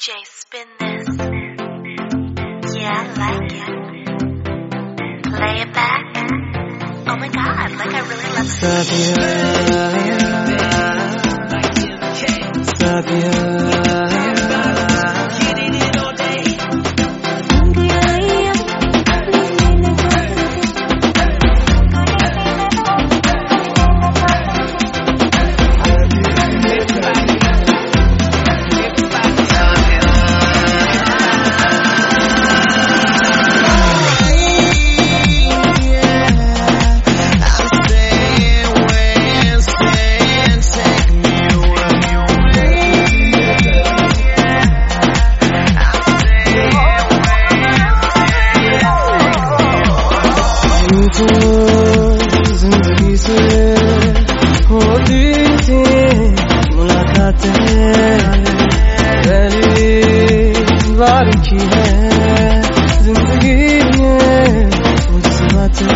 DJ, spin this. Yeah, I like it. Lay it back. Oh my God, like I really love it. जिंदगी से होती थी मुलाकातें, पहली बार की है जिंदगी में मुझसे बातें।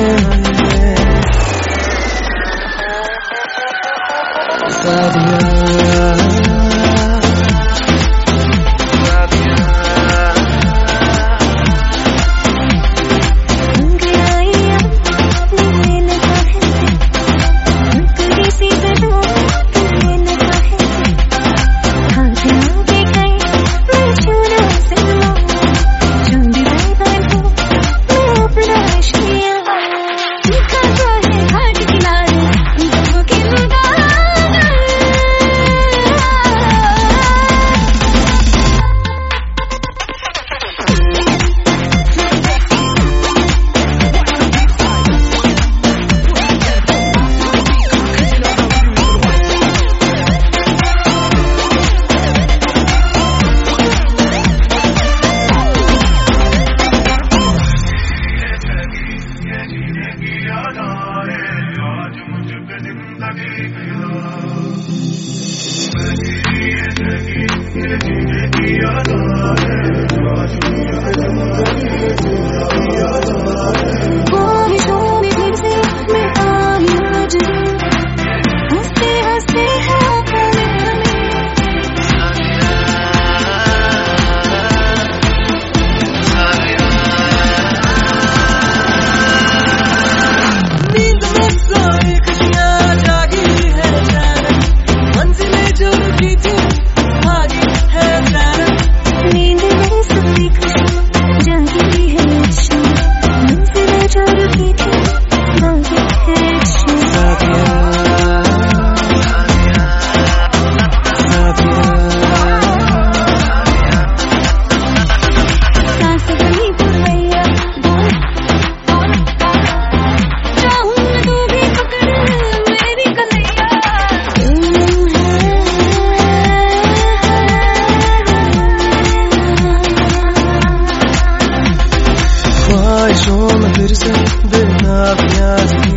फिर से बिना प्यासी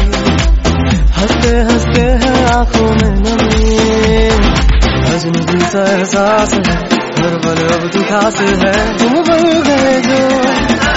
हंसते हंसते है आंखों में नमी, अजनबी सा एहसास है हर पल अब तू खास है, तुम बन गए जो